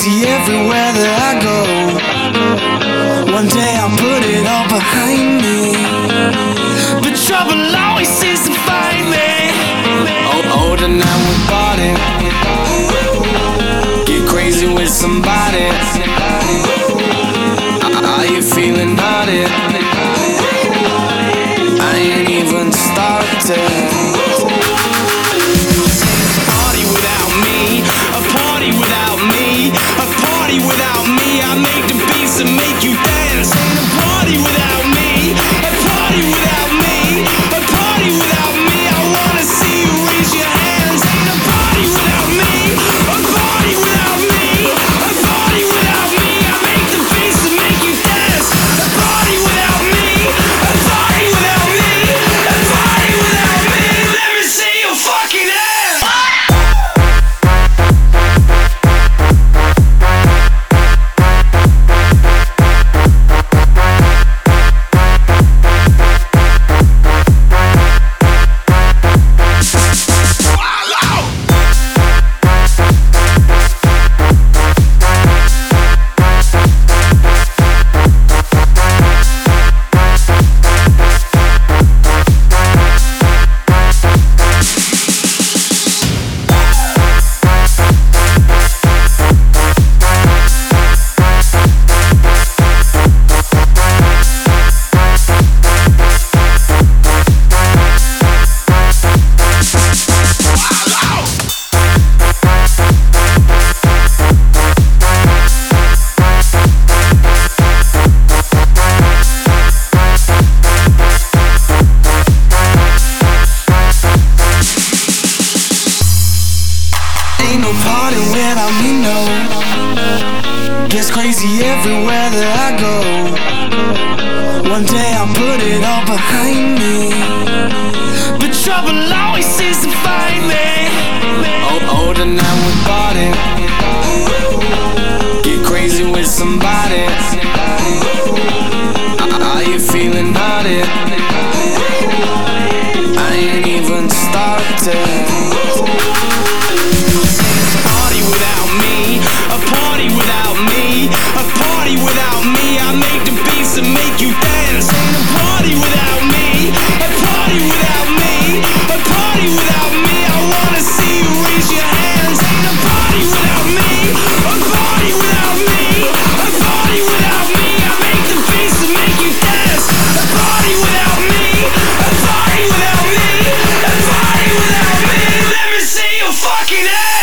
crazy everywhere that I go. One day I'll put it all behind me, but trouble always seems to find me. Older now with body, get crazy with somebody. Are you feeling naughty? I ain't even started. Party without me, a party without me, a party without me. I make the beats and make you dance. Ain't a party without me, a party without me, a party without me. I wanna see you raise your hands. Ain't a party without me, a party without me, a party without me. I make the beats and make you dance. A party without me, a party without me, a party without me. Let me see your fucking hands. Ain't no party without me, no. Gets crazy everywhere that I go. One day I'll put it all behind me, but trouble always seems to find me. Older now with body, get crazy with somebody. Are you feeling naughty? I ain't even started. Without me, I make the beats and make you dance. Ain't a party without me, a party without me, a party without me. I wanna see you raise your hands. Ain't a party without me, a party without me, a party without me. I make the beats and make you dance. A party without me, a party without me, a party without me. Let me see your fucking hands.